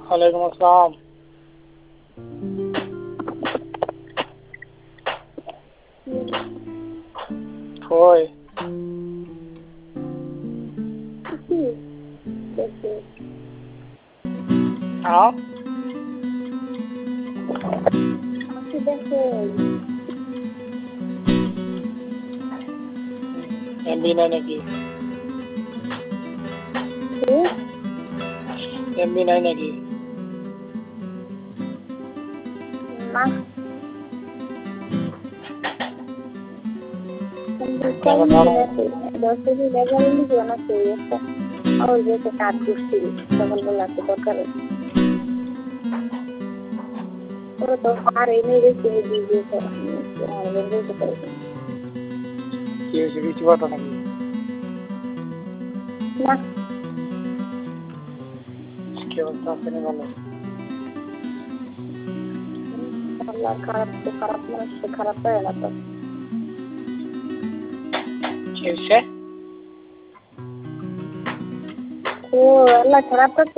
ওয়ালাইকুম আসসালাম। কই হ্যাঁ এমবি নাই নাকি? এমবি নাই নাকি? কি হয়েছে? কিছু কথা নাকি? কি অবস্থা আছে না ভালো? খারাপ তো খারাপ মানুষ খারাপ হয় না তো। কি হয়েছে? ও আল্লাহ খারাপ